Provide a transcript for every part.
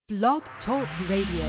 Blog Talk Radio.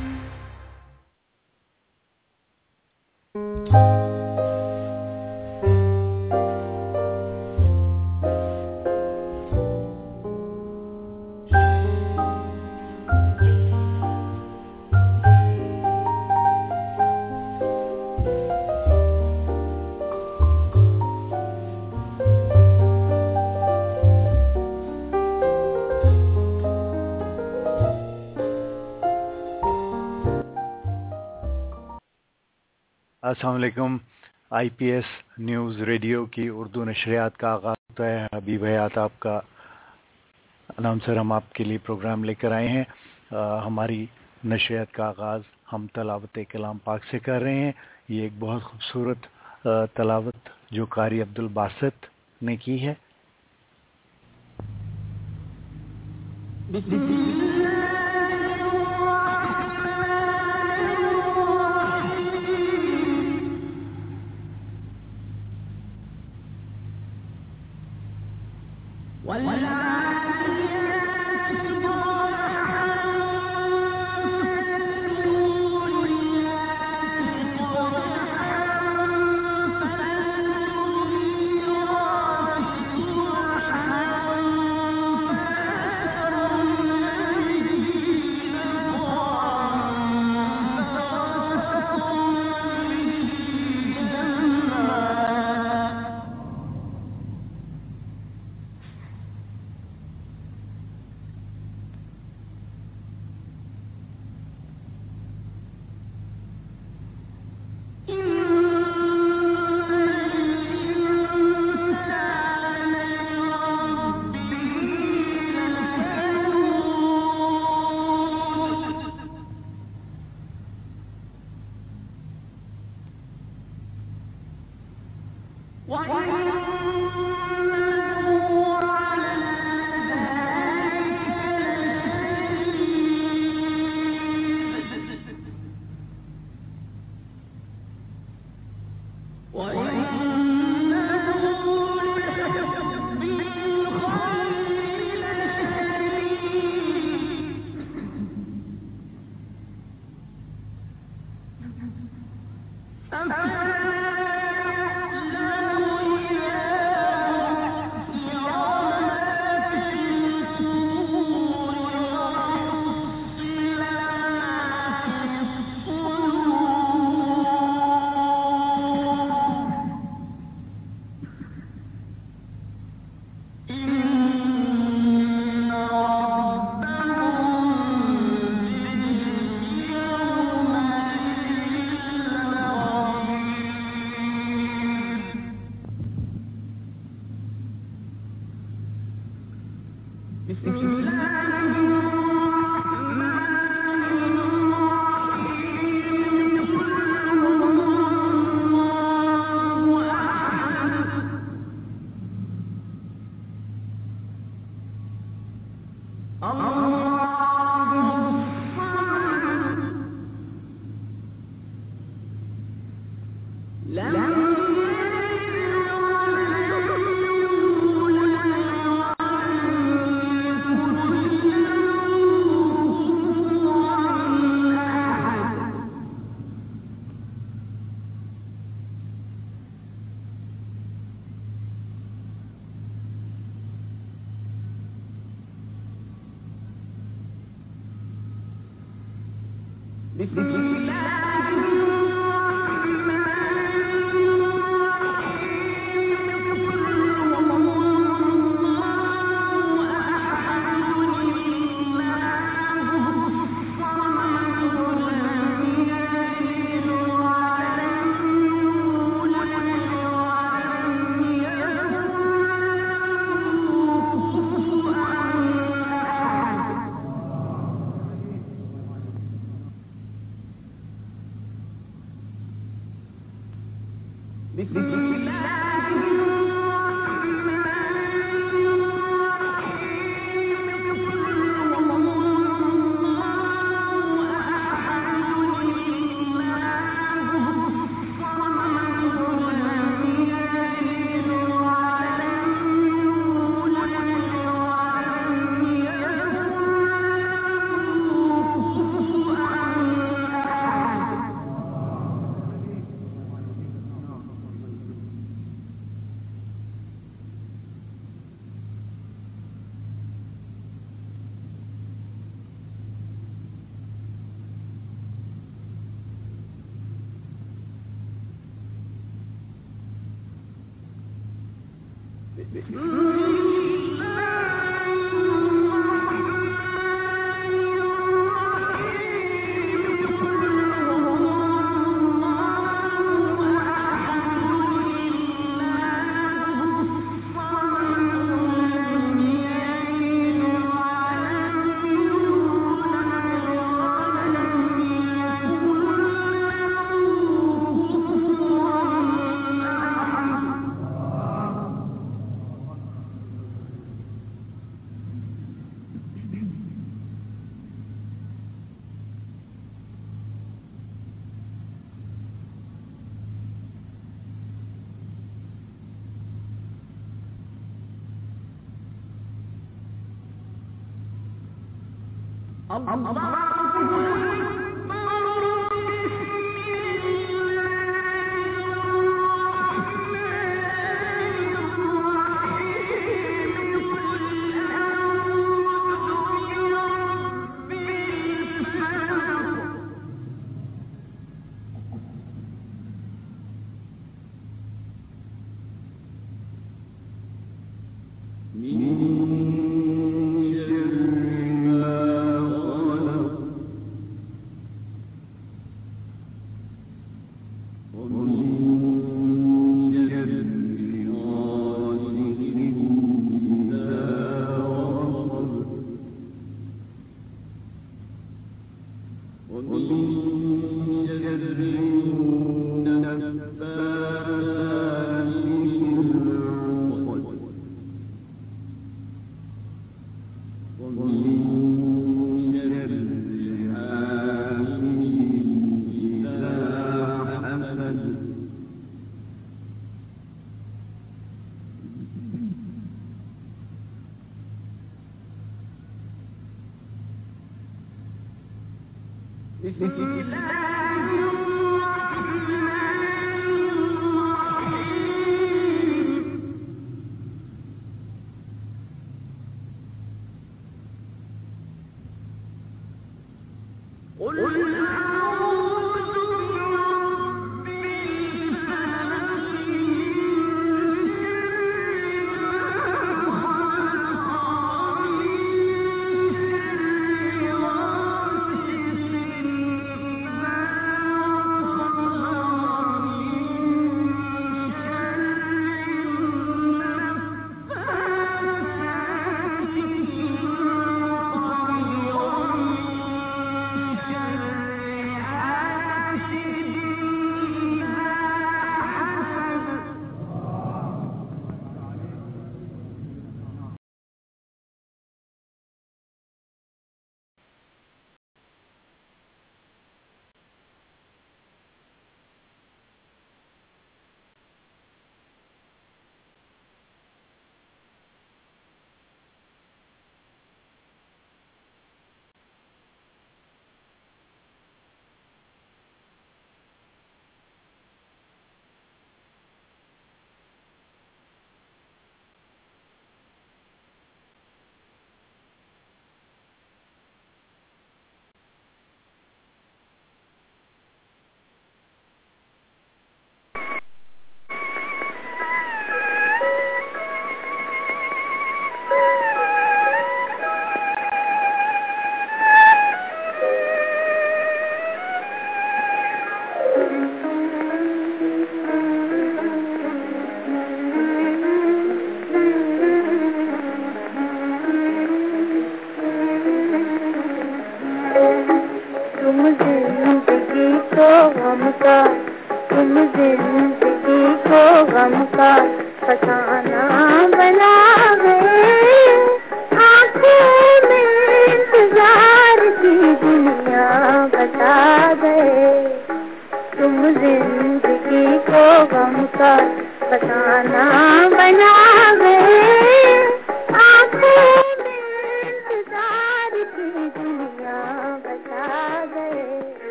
अस्सलाम वालेकुम। IPS news radio की उर्दू नशरियात का आगाज़ होता है। हबीब हयात आपका अनाउंसर, हम आपके लिए प्रोग्राम लेकर आए हैं। हमारी नशरियात का आगाज़ हम तलावत कलाम पाक से कर रहे हैं। ये एक बहुत खूबसूरत तलावत जो कारी अब्दुल बासित ने की है।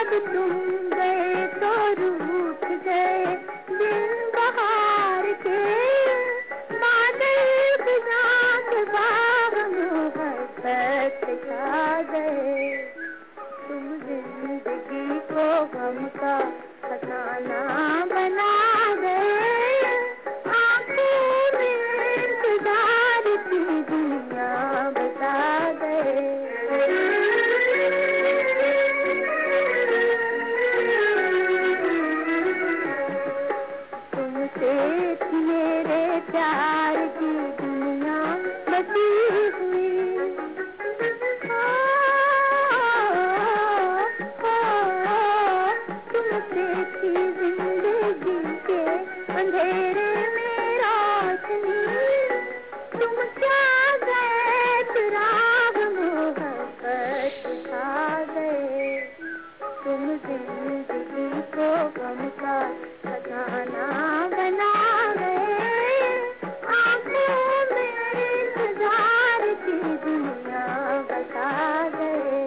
जब तुम गए तो रूठ गए दिन बहार के, बादल बिजात बागों हसरत छा गए। तुम जिंदगी को गम का खजाना बना गए, आंखों में इंतजार की दुनिया बता गए। तुमसे थी मेरे प्यार की दुनिया बसी हुई, तुमसे थी जिंदगी के अंधेरे में रोशनी, तुम क्या गए चिराग मोहब्बत उठा गए। तुम जिंदगी को गम का खजाना बना गए, आंखों में इंतजार की दुनिया बता गए।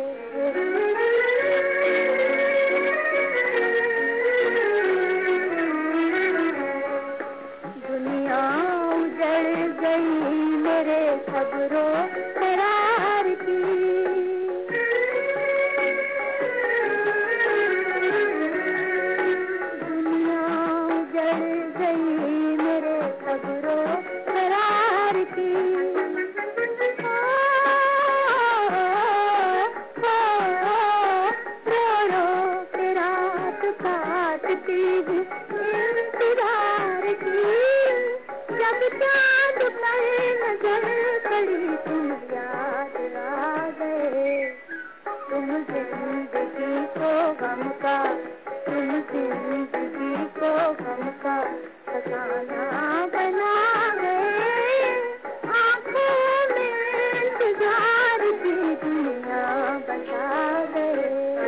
दुनिया उजड़ गई मेरे सब्रो करार की, दुनिया उजड़ गई मेरे सब्रो करार की। रो के रात काटती हूँ इंतजार की, जब चाँद पर नजर पड़ी तुम याद आ गए। तुम जिंदगी को गम का, तुम जिंदगी को गम का खजाना बना गए, आंखों में इंतजार की दुनिया बता गए।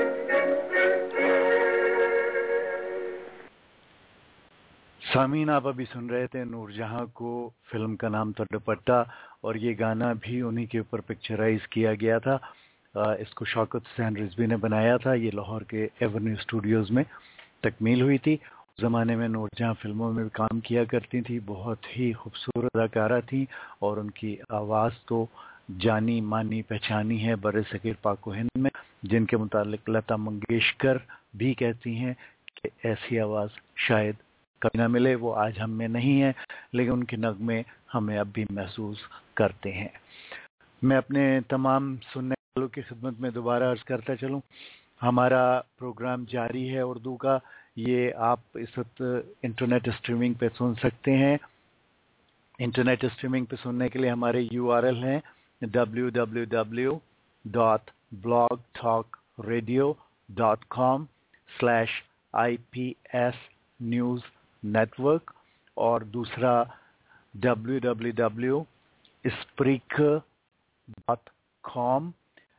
सामीन, आप अभी सुन रहे थे नूरजहां को, फिल्म का नाम था दुपट्टा, और ये गाना भी उन्हीं के ऊपर पिक्चराइज किया गया था। इसको शौकत हुसैन रिजवी ने बनाया था। ये लाहौर के एवेन्यू स्टूडियोज में तकमील हुई थी। उस ज़माने में नूरजहां फिल्मों में भी काम किया करती थी, बहुत ही खूबसूरत अदाकारा थी, और उनकी आवाज़ तो जानी मानी पहचानी है बरसगीर पाक व हिंद में, जिनके मुतालिक लता मंगेशकर भी कहती हैं कि ऐसी आवाज़ शायद कभी ना मिले। वो आज हम में नहीं है, लेकिन उनके नगमे हमें अब भी महसूस करते हैं। मैं अपने तमाम सुनने वालों की खिदमत में दोबारा अर्ज करता चलूं, हमारा प्रोग्राम जारी है उर्दू का। ये आप इस वक्त इंटरनेट स्ट्रीमिंग पे सुन सकते हैं। इंटरनेट स्ट्रीमिंग पे सुनने के लिए हमारे URL हैं www.blogtalkradio.com/IPS-News-Network और दूसरा www.spreaker.com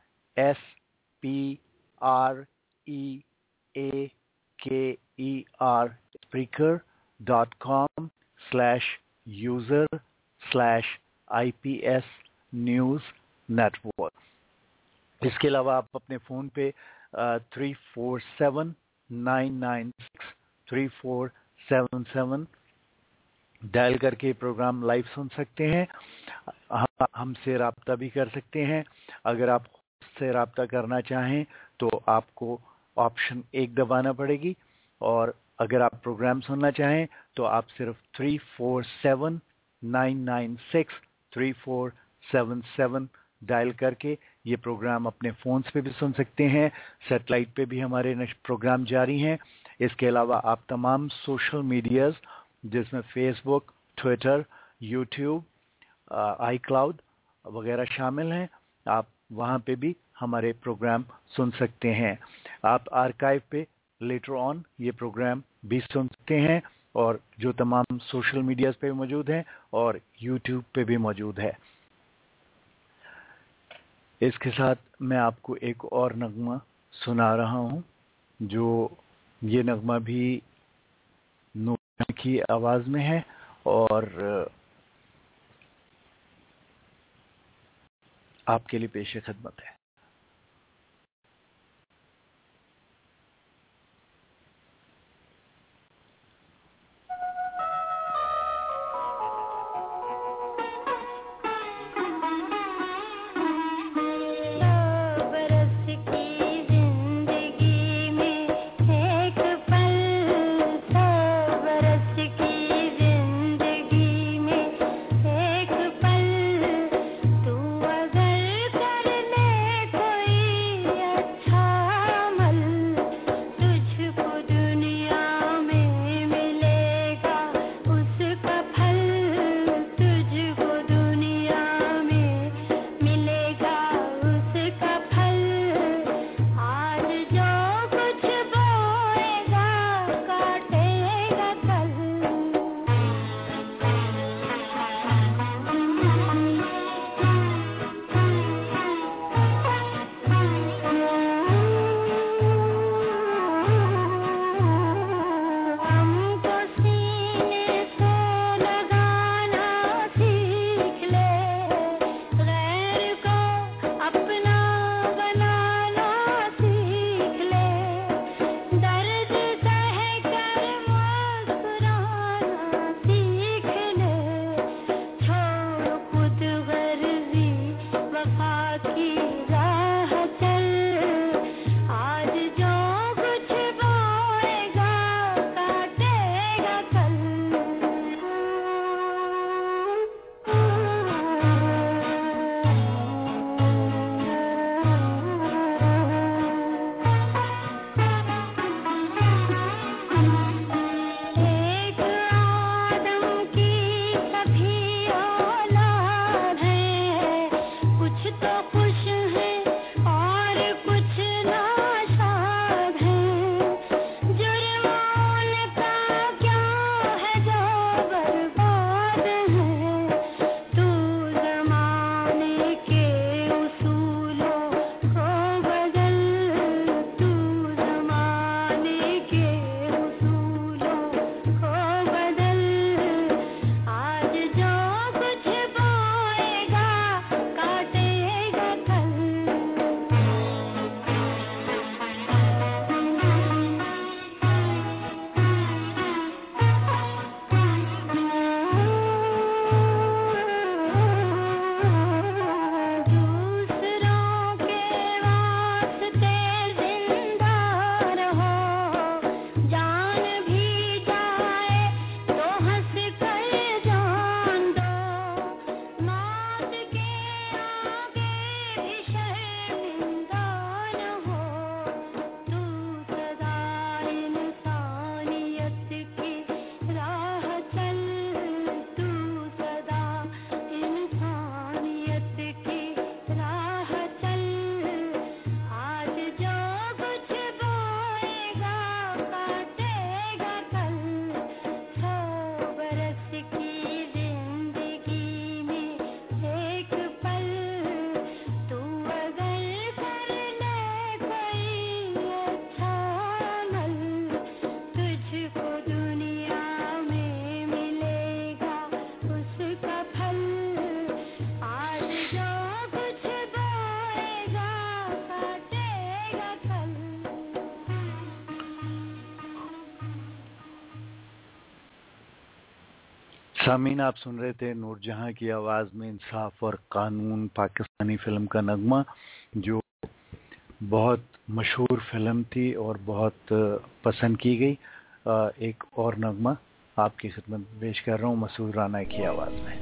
SPREAKER spreaker.com/user/IPS-News-Network। इसके अलावा आप अपने फ़ोन पे 347-996-3477 डायल करके प्रोग्राम लाइव सुन सकते हैं। हमसे राब्ता भी कर सकते हैं। अगर आप से राब्ता करना चाहें तो आपको ऑप्शन 1 दबाना पड़ेगी, और अगर आप प्रोग्राम सुनना चाहें तो आप सिर्फ 347-996-3477 डायल करके ये प्रोग्राम अपने फ़ोन्स पे भी सुन सकते हैं। सेटेलाइट पे भी हमारे प्रोग्राम जारी हैं। इसके अलावा आप तमाम सोशल मीडियाज़, जिसमें फेसबुक, ट्विटर, यूट्यूब, iCloud वगैरह शामिल हैं, आप वहाँ पे भी हमारे प्रोग्राम सुन सकते हैं। आप आर्काइव पे लेटर ऑन ये प्रोग्राम भी सुन सकते हैं, और जो तमाम सोशल मीडियाज़ पे मौजूद हैं और यूट्यूब पे भी मौजूद है। इसके साथ मैं आपको एक और नगमा सुना रहा हूँ, जो ये नगमा भी नूर की आवाज़ में है और आपके लिए पेश खिदमत है। सामीन, आप सुन रहे थे नूरजहां की आवाज में इंसाफ और कानून, पाकिस्तानी फिल्म का नगमा, जो बहुत मशहूर फिल्म थी और बहुत पसंद की गई। एक और नगमा आपकी खिदमत में पेश कर रहा हूँ मसूद राना की आवाज में।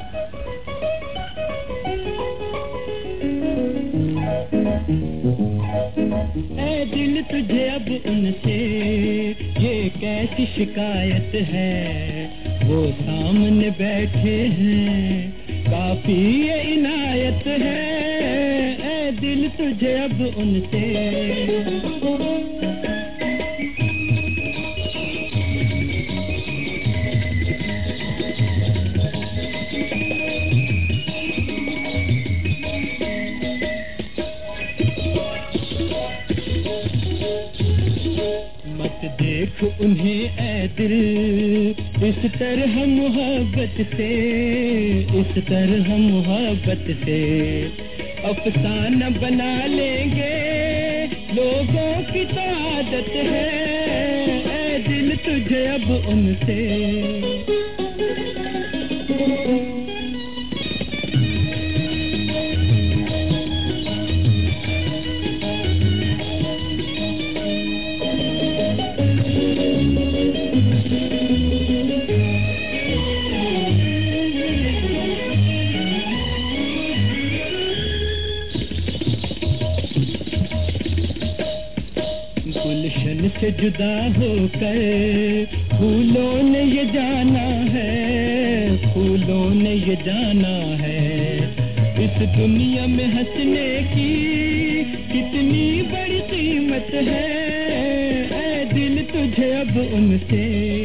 ऐ दिल तुझे अब उनसे ये कैसी शिकायत है, वो सामने बैठे हैं काफी ये इनायत है। ऐ दिल तुझे अब उनसे देख उन्हें ऐ दिल इस तरह मोहब्बत से, इस तरह मोहब्बत से अफसाना बना लेंगे, लोगों की तो आदत है। ऐ दिल तुझे अब उनसे से जुदा होकर फूलों ने ये जाना है, फूलों ने ये जाना है इस दुनिया में हंसने की कितनी बड़ी कीमत है। ऐ दिल तुझे अब उनसे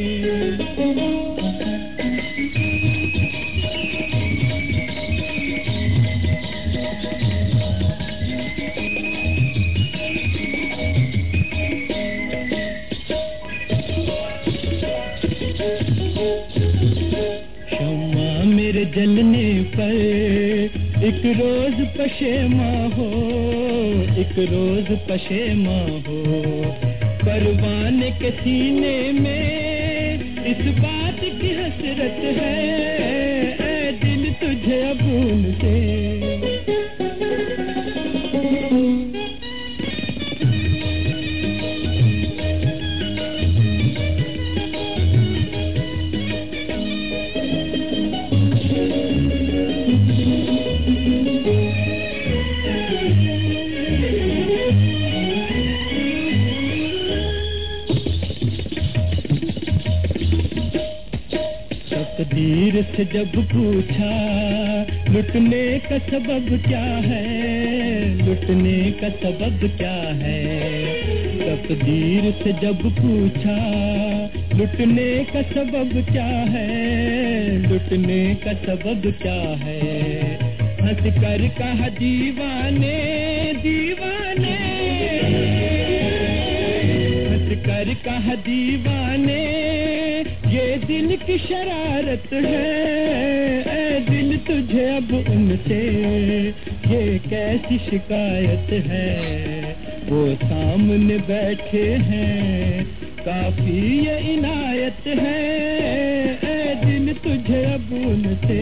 जलने पर एक रोज पशेमा हो, एक रोज पशेमा हो, परवाने के सीने में इस बात की हसरत है। ऐ दिल तुझे अब उनसे तकदीर से जब पूछा लुटने का सबब क्या है, लुटने का सबब क्या है। तकदीर से जब पूछा लुटने का सबब क्या है, लुटने का सबब क्या है। हंस कर कहा दीवाने दीवाने, हंस कर कहा दीवाने ये दिल की शरारत है। ऐ दिल तुझे अब उनसे ये कैसी शिकायत है, वो सामने बैठे हैं काफी ये इनायत है। ऐ दिल तुझे अब उनसे।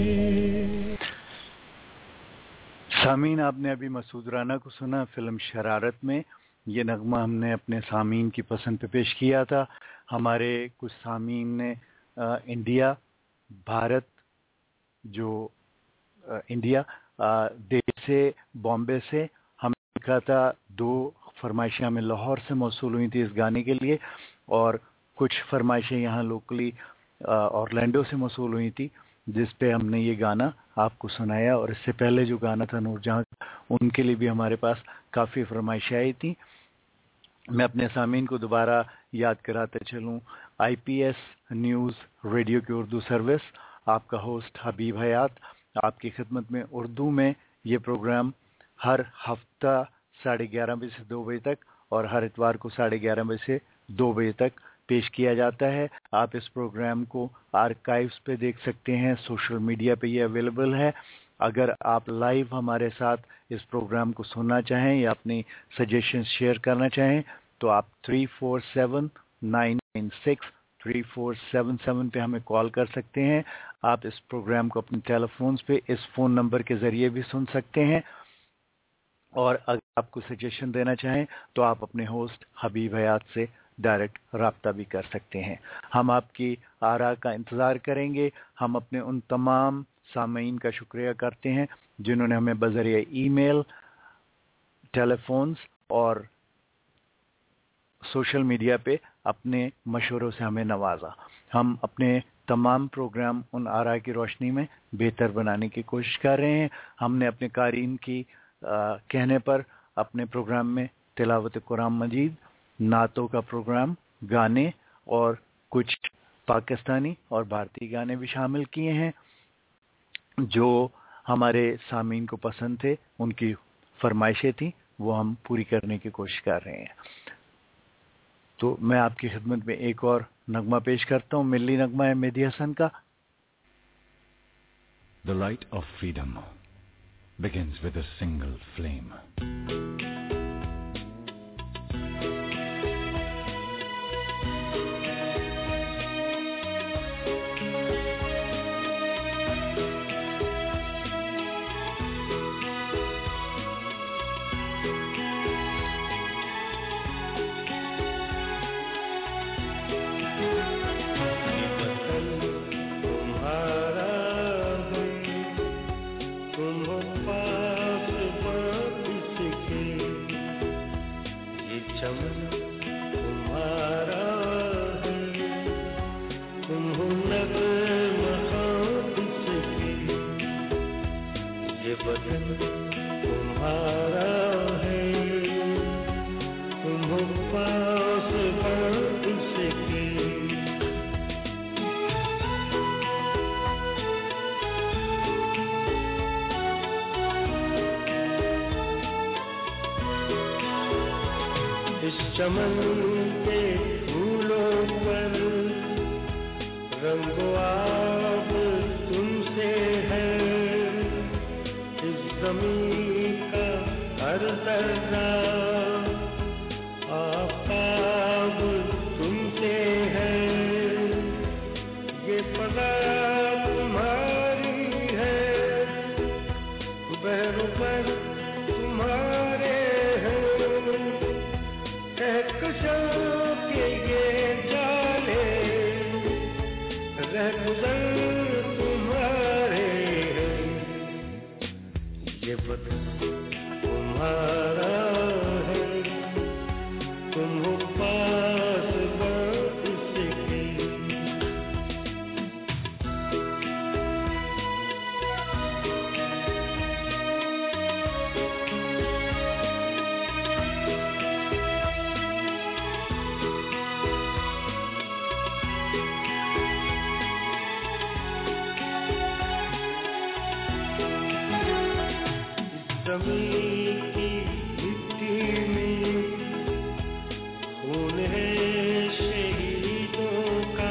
सामीन, आपने अभी मसूद राना को सुना फिल्म शरारत में। ये नगमा हमने अपने सामीन की पसंद पे पेश किया था। हमारे कुछ सामीन ने इंडिया, भारत, जो इंडिया देश से, बॉम्बे से हमें लिखा था। 2 फरमाइशें हमें लाहौर से मौसूल हुई थी इस गाने के लिए, और कुछ फरमाइशें यहाँ लोकली ऑरलैंडो से मौसूल हुई थी, जिस पे हमने ये गाना आपको सुनाया। और इससे पहले जो गाना था नूरजहां, उनके लिए भी हमारे पास काफ़ी फरमाइशें आई थी। मैं अपने सामीन को दोबारा याद कराते चलूं। IPS न्यूज़ रेडियो की उर्दू सर्विस, आपका होस्ट हबीब हयात आपकी खिदमत में। उर्दू में ये प्रोग्राम हर हफ्ता 11:30 बजे से 2 बजे तक और हर इतवार को 11:30 बजे से 2 बजे तक पेश किया जाता है। आप इस प्रोग्राम को आर्काइव्स पे देख सकते हैं, सोशल मीडिया पे ये अवेलेबल है। अगर आप लाइव हमारे साथ इस प्रोग्राम को सुनना चाहें या अपनी सजेशंस शेयर करना चाहें तो आप 347-996 3477 पे हमें कॉल कर सकते हैं। आप इस प्रोग्राम को अपने टेलीफोन्स पे इस फ़ोन नंबर के ज़रिए भी सुन सकते हैं, और अगर आपको सजेशन देना चाहें तो आप अपने होस्ट हबीब हयात से डायरेक्ट राब्ता भी कर सकते हैं। हम आपकी आरा का इंतज़ार करेंगे। हम अपने उन तमाम सामीन का शुक्रिया करते हैं जिन्होंने हमें बज़रिए ईमेल, टेलीफोन्स और सोशल मीडिया पे अपने मशवरों से हमें नवाजा। हम अपने तमाम प्रोग्राम उन आरा की रोशनी में बेहतर बनाने की कोशिश कर रहे हैं। हमने अपने कारीन की कहने पर अपने प्रोग्राम में तिलावत कुरान मजीद, नातों का प्रोग्राम, गाने और कुछ पाकिस्तानी और भारतीय गाने भी शामिल किए हैं जो हमारे सामीन को पसंद थे। उनकी फरमाइशें थी, वो हम पूरी करने की कोशिश कर रहे हैं। तो मैं आपकी खिदमत में एक और नगमा पेश करता हूँ। मिल्ली नगमा है मेहदी हसन का। The light of freedom begins with a single flame. चमन के फूलों पर रंगो आब तुमसे है, इस ज़मीं का हर दर्रा आफ़ताब तुमसे है, ये फज़ा तुम्हारी है, बहरों पर तुम्हारे के ये जाने रहगुज़र तुम्हारे, ये वतन तुम्हारा है, तुम हो पास इसके। ज़मीं की मिट्टी में खून है शहीदों का,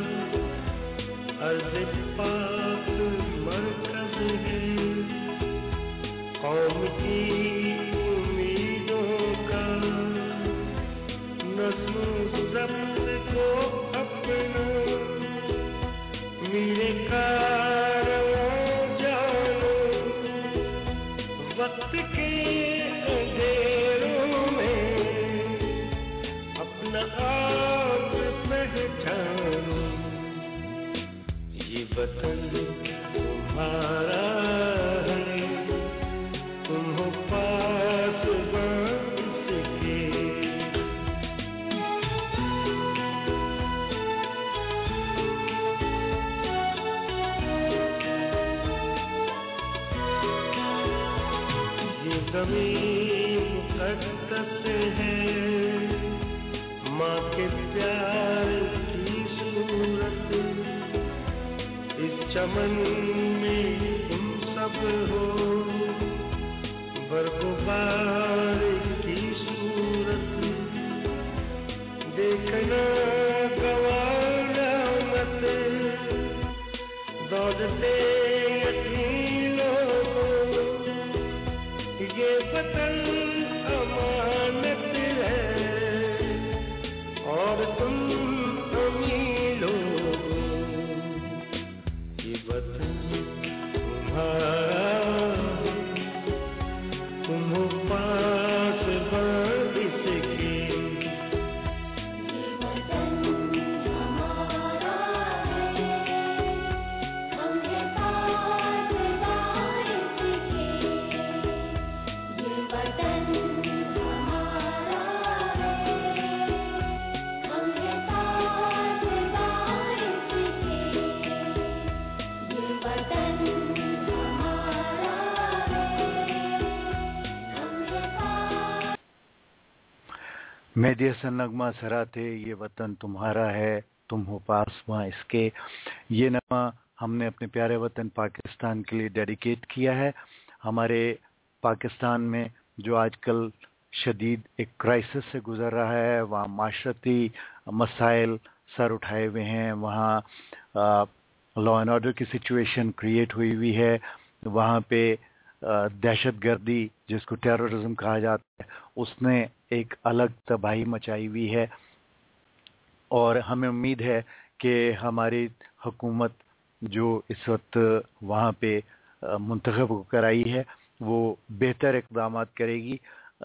अर्ज़ पाक मरकज़ है कौम की उम्मीदों का, नस्ल ज़ब्त को अपना मेरे वक्त के अंधेरों में अपना आप पहचानो, ये वतन तुम्हारा है, तुम हो पास इसके। ज़मीं मुक़द्दस है, माँ के प्यार की सूरत, इस चमन में तुम सब हो, बरगुबार की सूरत, देखना गवारा मत दौड़ते ये वतन अमानत है और तुम अमीर पास बांध इसके। मेहदी हसन नगमा सराते ये वतन तुम्हारा है, तुम हो पास वहाँ इसके। ये नगमा हमने अपने प्यारे वतन पाकिस्तान के लिए डेडिकेट किया है। हमारे पाकिस्तान में जो आजकल शदीद एक क्राइसिस से गुजर रहा है, वहाँ माशरती मसाइल सर उठाए हुए हैं, वहाँ लॉ एंड ऑर्डर की सिचुएशन क्रिएट हुई है, वहाँ पे दहशतगर्दी जिसको टेररिज्म कहा जाता है उसने एक अलग तबाही मचाई हुई है। और हमें उम्मीद है कि हमारी हुकूमत जो इस वक्त वहाँ पे मुंतखब होकर आई है वो बेहतर इक़दाम करेगी।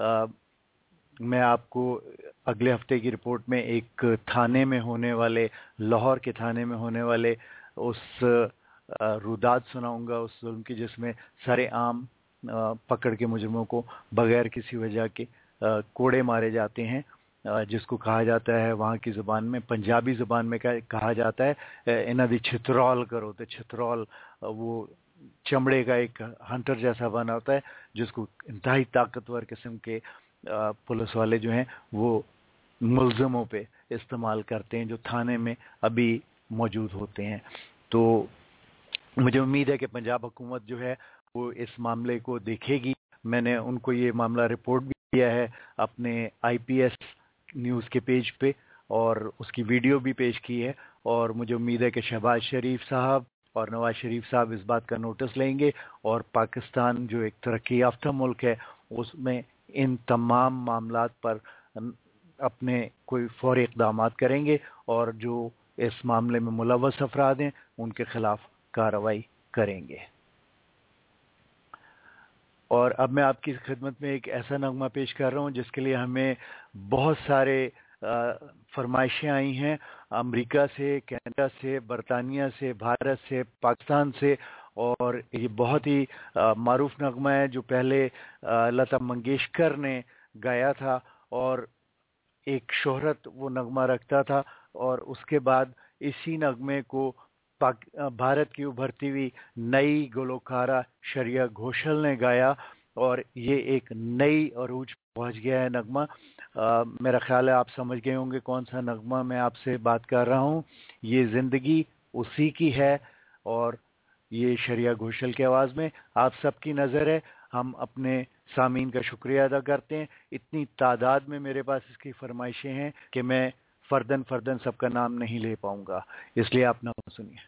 मैं आपको अगले हफ्ते की रिपोर्ट में एक थाने में होने वाले, लाहौर के थाने में होने वाले उस रुदाद सुनाऊंगा उस जुल्म की, जिसमें सरेआम पकड़ के मुजरिमों को बगैर किसी वजह के कोड़े मारे जाते हैं, जिसको कहा जाता है वहाँ की ज़ुबान में, पंजाबी ज़ुबान में कहा जाता है इन्हां दी छितरौल करो। तो छितरौल वो चमड़े का एक हंटर जैसा बना होता है जिसको इंतहाई ताकतवर किस्म के पुलिस वाले जो हैं वो मुल्ज़िमों पे इस्तेमाल करते हैं जो थाने में अभी मौजूद होते हैं। तो मुझे उम्मीद है कि पंजाब हुकूमत जो है वो इस मामले को देखेगी। मैंने उनको ये मामला रिपोर्ट भी किया है अपने IPS न्यूज़ के पेज पे और उसकी वीडियो भी पेश की है, और मुझे उम्मीद है कि शहबाज शरीफ साहब और नवाज शरीफ साहब इस बात का नोटिस लेंगे और पाकिस्तान जो एक तरक्की याफ्ता मुल्क है उसमें इन तमाम मामलात पर अपने कोई फौरी इक़दाम करेंगे और जो इस मामले में मुलव्वस अफराद हैं उनके खिलाफ कार्रवाई करेंगे। और अब मैं आपकी खिदमत में एक ऐसा नगमा पेश कर रहा हूँ जिसके लिए हमें बहुत सारे फरमाइशें आई हैं, अमेरिका से, कनाडा से, बरतानिया से, भारत से, पाकिस्तान से। और ये बहुत ही मारूफ नगमा है जो पहले लता मंगेशकर ने गाया था और एक शोहरत वो नगमा रखता था, और उसके बाद इसी नगमे को भारत की उभरती हुई नई गुलकारा श्रेया घोषाल ने गाया और ये एक नई अरूज पहुंच गया है नगमा। मेरा ख्याल है आप समझ गए होंगे कौन सा नगमा मैं आपसे बात कर रहा हूँ। ये जिंदगी उसी की है और ये श्रेया घोषाल की आवाज़ में आप सबकी नज़र है। हम अपने सामीन का शुक्रिया अदा करते हैं। इतनी तादाद में मेरे पास इसकी फरमाइशें हैं कि मैं फर्दन सबका नाम नहीं ले पाऊंगा, इसलिए आप नाम सुनिए।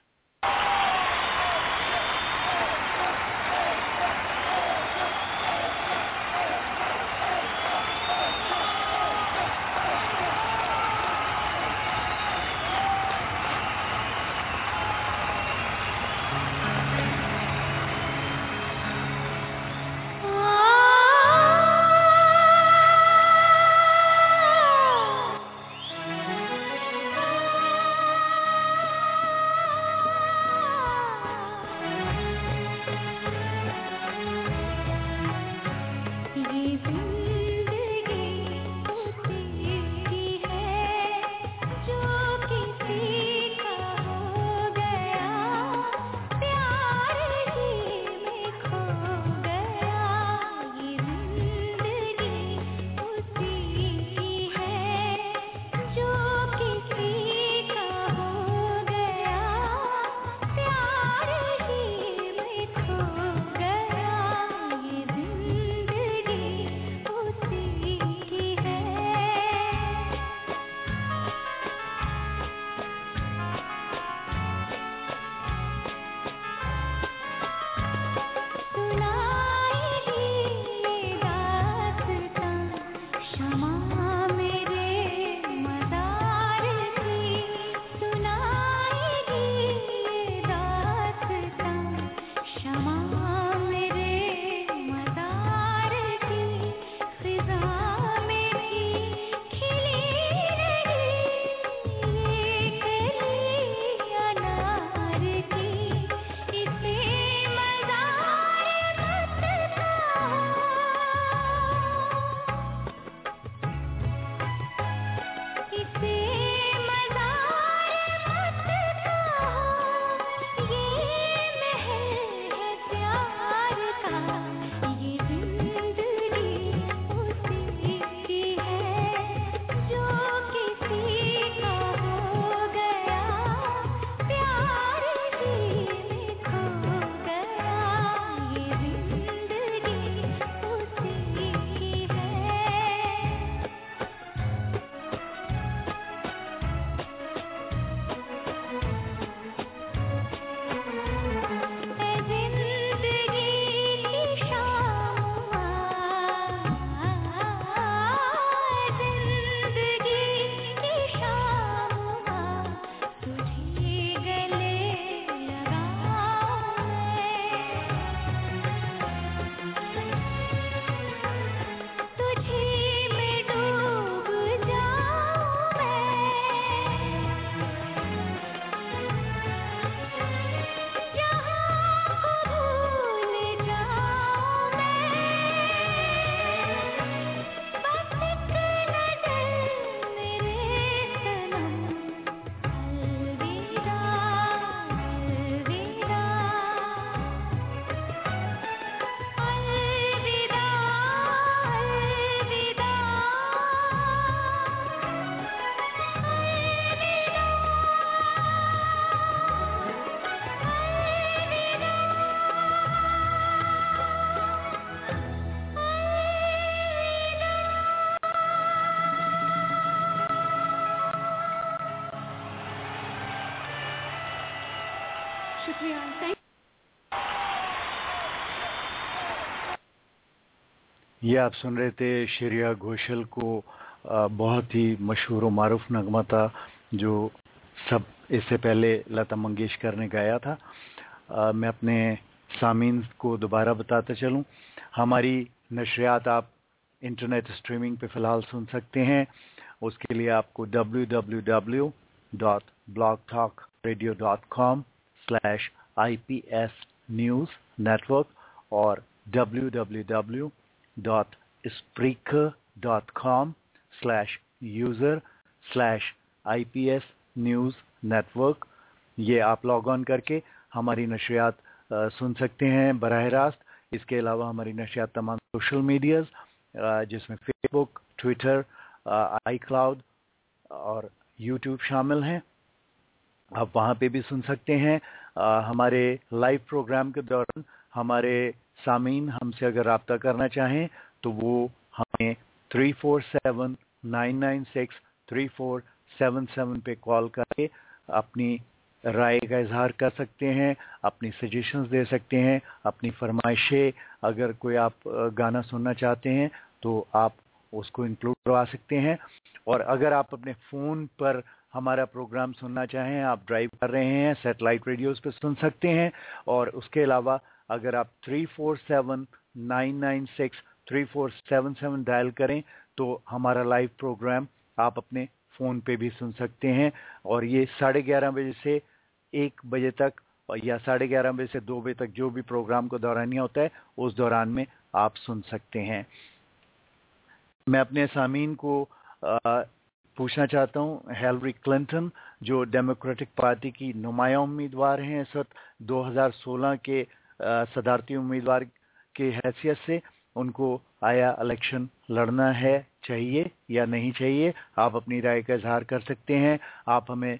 शुक्रिया। थैंक ये आप सुन रहे थे श्रेया घोषाल को। बहुत ही मशहूर और मारूफ नगमा था जो सब इससे पहले लता मंगेशकर ने गाया था। मैं अपने सामीन को दोबारा बताता चलूं, हमारी नशरियात आप इंटरनेट स्ट्रीमिंग पे फ़िलहाल सुन सकते हैं। उसके लिए आपको www.blogtalkradio.com/IPS-News-Network और www.spreaker.com/user/IPS-News-Network ये आप लॉग ऑन करके हमारी नशरियात सुन सकते हैं बराह रास्त। इसके अलावा हमारी नशरियात तमाम सोशल मीडियाज़ जिसमें फेसबुक, ट्विटर, iCloud और यूट्यूब शामिल हैं, आप वहाँ पे भी सुन सकते हैं। हमारे लाइव प्रोग्राम के दौरान हमारे सामीन हमसे अगर रब्ता करना चाहें तो वो हमें 347-996-3477 पे कॉल करके अपनी राय का इजहार कर सकते हैं, अपनी सजेशंस दे सकते हैं, अपनी फरमाइशें, अगर कोई आप गाना सुनना चाहते हैं तो आप उसको इंक्लूड करवा सकते हैं। और अगर आप अपने फ़ोन पर हमारा प्रोग्राम सुनना चाहें, आप ड्राइव कर रहे हैं, सैटेलाइट रेडियोज़ पे सुन सकते हैं। और उसके अलावा अगर आप 347-996-3477 डायल करें तो हमारा लाइव प्रोग्राम आप अपने फ़ोन पे भी सुन सकते हैं। और ये 11:30 बजे से 1 बजे तक या 11:30 बजे से 2 बजे तक जो भी प्रोग्राम को दौरानिया होता है उस दौरान में आप सुन सकते हैं। मैं अपने सामीन को पूछना चाहता हूं, हिलरी क्लिंटन जो डेमोक्रेटिक पार्टी की नुमाया उम्मीदवार हैं इस वक्त 2016 के सदारती उम्मीदवार के हैसियत से, उनको आया इलेक्शन लड़ना है, चाहिए या नहीं चाहिए? आप अपनी राय का इजहार कर सकते हैं। आप हमें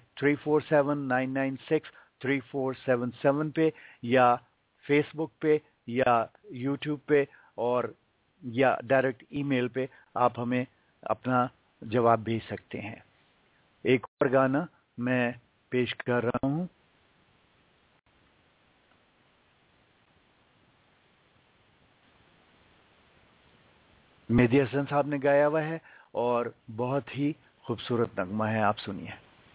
347-996-3477 पे या फेसबुक पे या यूट्यूब पे और या डायरेक्ट ईमेल पे आप हमें अपना जवाब भेज सकते हैं। एक और गाना मैं पेश कर रहा हूं। मेहदी हसन साहब ने गाया हुआ है और बहुत ही खूबसूरत नगमा है, आप सुनिए।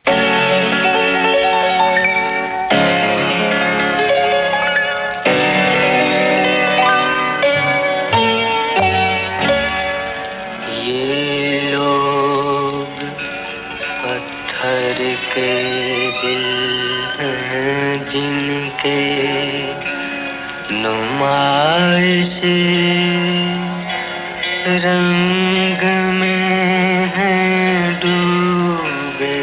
रंग में है डूबे,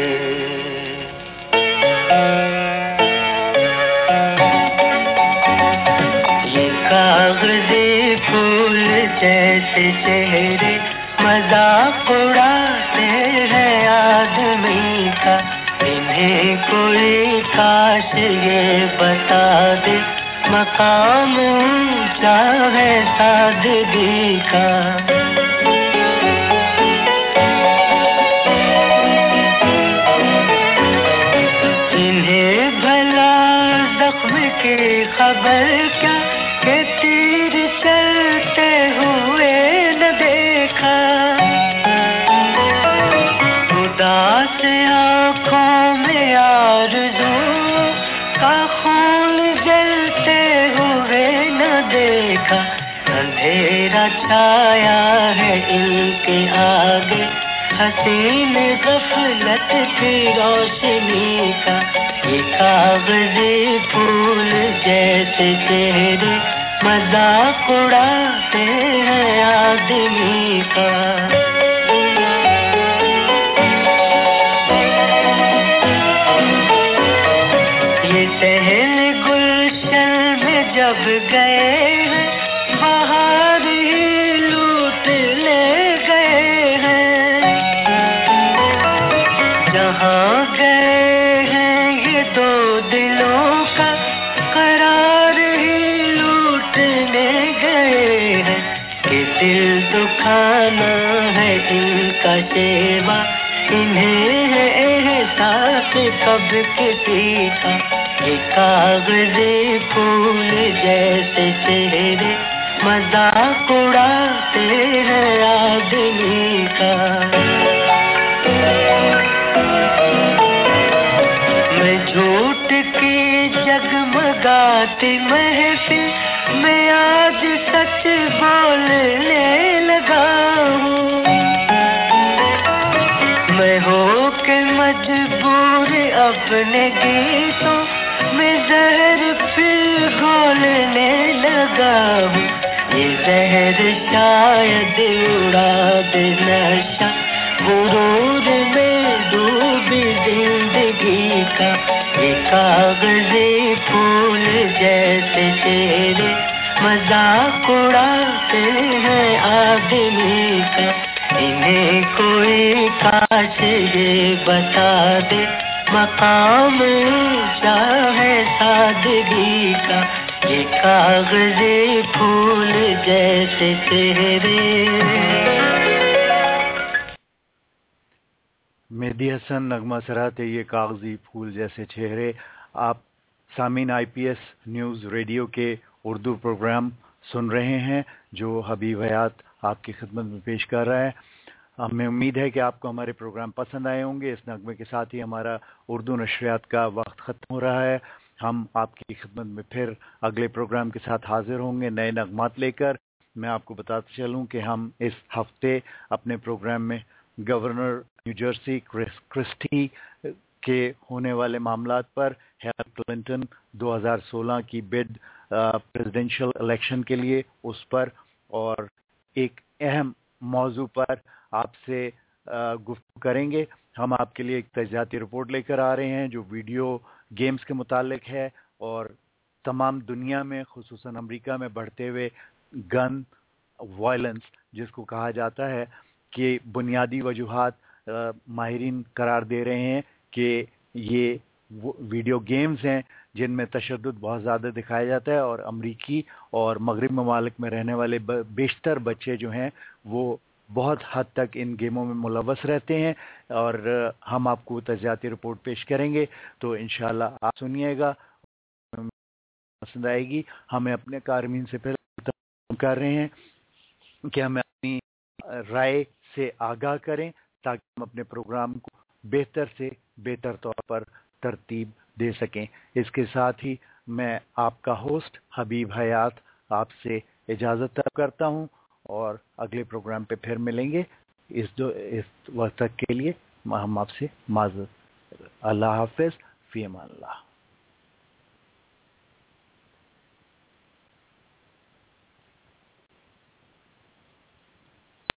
ये कागज़े फूल जैसे चेहरे मजाक उड़ाते हैं आदमी का। इन्हें कोई काश ये बता दे मकाम ऊंचा है सादगी का। इन्हें भला जख्म की खबर क्या कि तीर चलते हुए न देखा। उदास आँखों में आरज़ू का खून जलते हुए न देखा। अंधेरा छाया है इनके आगे, हसीन गफलत की रोशनी का। ये कागज़ी फूल जैसे चेहरे मजाक उड़ाते हैं आदमी का। ये टहल गुलशन में जब गए हैं, बाहर ही लूट ले गए हैं। जहाँ गए हैं ये दो दिलों का करार ही लूटने गए हैं। कि दिल दुखाना है इनका शेवा, इन्हें है एहसास कब किसी का। ये कागज़े फूल जैसे चेहरे मजाक उड़ाते हैं आदमी का। मैं झूठ की जगमगाती महफिल में आज सच बोलने लगा हूँ। मैं हो के मजबूर अपने गीतों में जहर फिर घोलने लगा हूँ। ये जहर शायद उड़ा दे नशा गुरूर में डूबी जिंदगी का। ये कागज़े फूल जैसे चेहरे मजाक उड़ाते हैं आदमी का। इन्हें कोई काश ये बता दे मकाम ऊंचा है सादगी का। ये कागज़े फूल जैसे चेहरे। मेहदी हसन नगमा सराहते ये कागजी फूल जैसे चेहरे। आप सामीन आईपीएस न्यूज़ रेडियो के उर्दू प्रोग्राम सुन रहे हैं जो हबीब हयात आपकी खिदमत में पेश कर रहा है। हमें उम्मीद है कि आपको हमारे प्रोग्राम पसंद आए होंगे। इस नगमे के साथ ही हमारा उर्दू नशरियात का वक्त ख़त्म हो रहा है। हम आपकी खिदमत में फिर अगले प्रोग्राम के साथ हाजिर होंगे नए नगमात लेकर। मैं आपको बताते चलूं कि हम इस हफ्ते अपने प्रोग्राम में गवर्नर न्यू जर्सी क्रिस्टी के होने वाले मामलात पर, हिलरी क्लिंटन 2016 की बिड प्रेसिडेंशियल इलेक्शन के लिए उस पर, और एक अहम मौजू पर आपसे गुफ्तगू करेंगे। हम आपके लिए एक तजाती रिपोर्ट लेकर आ रहे हैं जो वीडियो गेम्स के मुतालिक है और तमाम दुनिया में खुसूसन अमेरिका में बढ़ते हुए गन वायलेंस जिसको कहा जाता है कि बुनियादी वजूहात माहिरीन करार दे रहे हैं कि ये वीडियो गेम्स हैं जिनमें तशद्दुद बहुत ज़्यादा दिखाया जाता है और अमरीकी और मगरिब ममालिक में रहने वाले बेशतर बच्चे जो हैं वो बहुत हद तक इन गेमों में मुलव्वस रहते हैं। और हम आपको तजाती रिपोर्ट पेश करेंगे तो इंशाल्लाह आप सुनिएगा, पसंद आएगी। हमें अपने कारमीन से पहले कर रहे हैं कि हमें अपनी राय से आगाह करें ताकि हम अपने प्रोग्राम को बेहतर से बेहतर तौर पर तरतीब दे सकें। इसके साथ ही मैं आपका होस्ट हबीब हयात आपसे इजाज़त तलब करता हूं और अगले प्रोग्राम पे फिर मिलेंगे। इस वक्त तक के लिए हम आपसे माज़रत। अल्लाह हाफ़िज़, फ़ी अमान अल्लाह।